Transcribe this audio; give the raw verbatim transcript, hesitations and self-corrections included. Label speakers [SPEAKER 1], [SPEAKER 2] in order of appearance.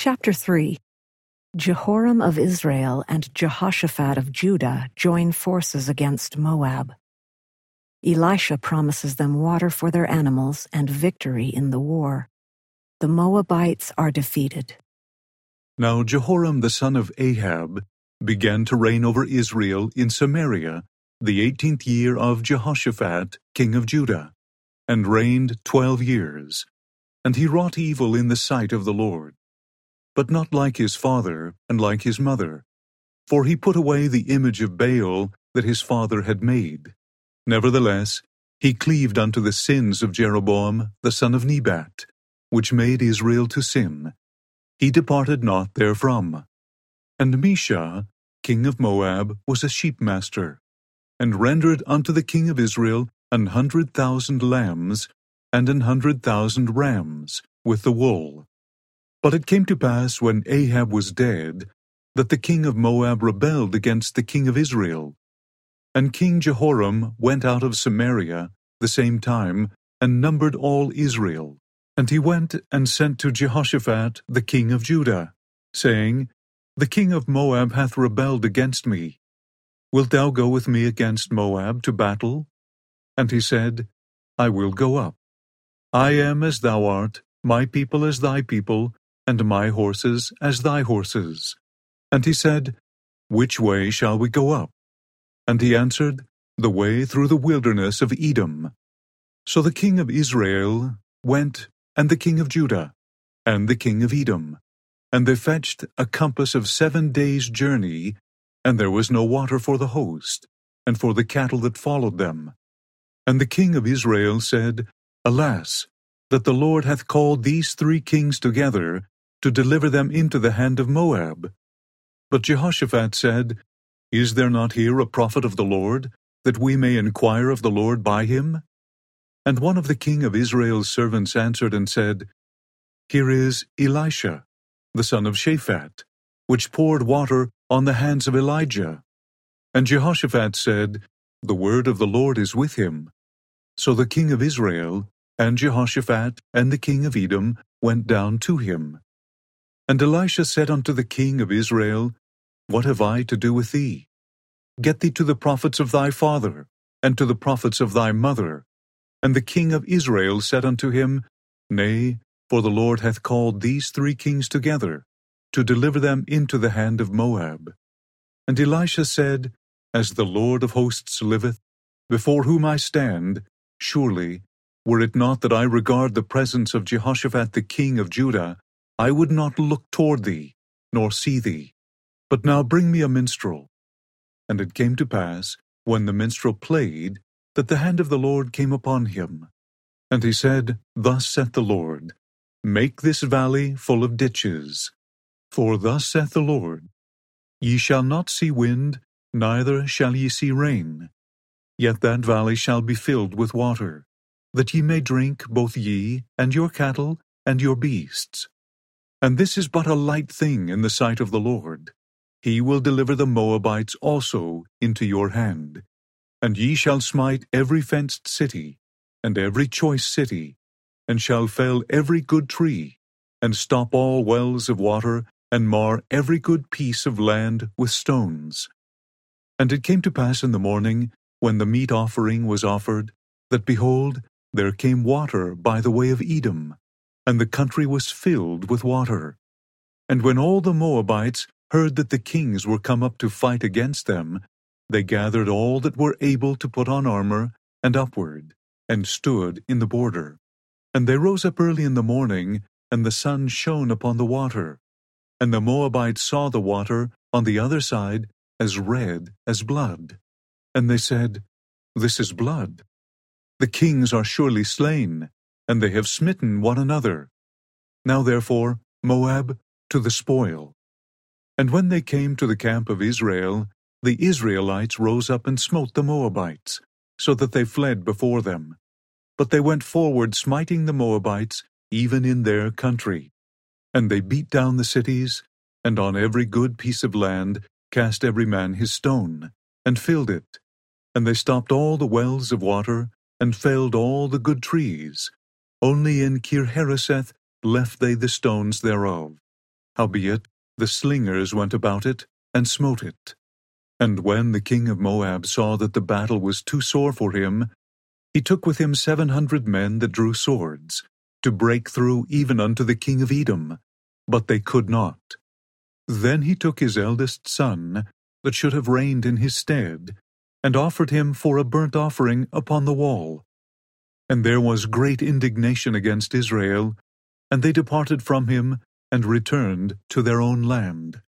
[SPEAKER 1] Chapter three. Jehoram of Israel and Jehoshaphat of Judah join forces against Moab. Elisha promises them water for their animals and victory in the war. The Moabites are defeated.
[SPEAKER 2] Now Jehoram the son of Ahab began to reign over Israel in Samaria the eighteenth year of Jehoshaphat king of Judah, and reigned twelve years. And he wrought evil in the sight of the Lord, but not like his father and like his mother, for he put away the image of Baal that his father had made. Nevertheless, he cleaved unto the sins of Jeroboam the son of Nebat, which made Israel to sin. He departed not therefrom. And Mesha, king of Moab, was a sheepmaster, and rendered unto the king of Israel an hundred thousand lambs and an hundred thousand rams with the wool. But it came to pass, when Ahab was dead, that the king of Moab rebelled against the king of Israel. And King Jehoram went out of Samaria the same time, and numbered all Israel. And he went and sent to Jehoshaphat the king of Judah, saying, The king of Moab hath rebelled against me. Wilt thou go with me against Moab to battle? And he said, I will go up. I am as thou art, my people as thy people, and my horses as thy horses. And he said, Which way shall we go up? And he answered, The way through the wilderness of Edom. So the king of Israel went, and the king of Judah, and the king of Edom. And they fetched a compass of seven days' journey, and there was no water for the host, and for the cattle that followed them. And the king of Israel said, Alas, that the Lord hath called these three kings together, to deliver them into the hand of Moab. But Jehoshaphat said, Is there not here a prophet of the Lord, that we may inquire of the Lord by him? And one of the king of Israel's servants answered and said, Here is Elisha, the son of Shaphat, which poured water on the hands of Elijah. And Jehoshaphat said, The word of the Lord is with him. So the king of Israel, and Jehoshaphat, and the king of Edom, went down to him. And Elisha said unto the king of Israel, What have I to do with thee? Get thee to the prophets of thy father, and to the prophets of thy mother. And the king of Israel said unto him, Nay, for the Lord hath called these three kings together, to deliver them into the hand of Moab. And Elisha said, As the Lord of hosts liveth, before whom I stand, surely, were it not that I regard the presence of Jehoshaphat the king of Judah, I would not look toward thee, nor see thee. But now bring me a minstrel. And it came to pass, when the minstrel played, that the hand of the Lord came upon him. And he said, Thus saith the Lord, Make this valley full of ditches. For thus saith the Lord, Ye shall not see wind, neither shall ye see rain. Yet that valley shall be filled with water, that ye may drink, both ye, and your cattle, and your beasts. And this is but a light thing in the sight of the Lord. He will deliver the Moabites also into your hand. And ye shall smite every fenced city, and every choice city, and shall fell every good tree, and stop all wells of water, and mar every good piece of land with stones. And it came to pass in the morning, when the meat offering was offered, that, behold, there came water by the way of Edom, and the country was filled with water. And when all the Moabites heard that the kings were come up to fight against them, they gathered all that were able to put on armor, and upward, and stood in the border. And they rose up early in the morning, and the sun shone upon the water. And the Moabites saw the water on the other side as red as blood. And they said, This is blood. The kings are surely slain, and they have smitten one another. Now therefore, Moab, to the spoil. And when they came to the camp of Israel, the Israelites rose up and smote the Moabites, so that they fled before them. But they went forward, smiting the Moabites, even in their country. And they beat down the cities, and on every good piece of land cast every man his stone, and filled it. And they stopped all the wells of water, and felled all the good trees. Only in Kirhareseth left they the stones thereof. Howbeit the slingers went about it, and smote it. And when the king of Moab saw that the battle was too sore for him, he took with him seven hundred men that drew swords, to break through even unto the king of Edom, but they could not. Then he took his eldest son, that should have reigned in his stead, and offered him for a burnt offering upon the wall. And there was great indignation against Israel, and they departed from him, and returned to their own land.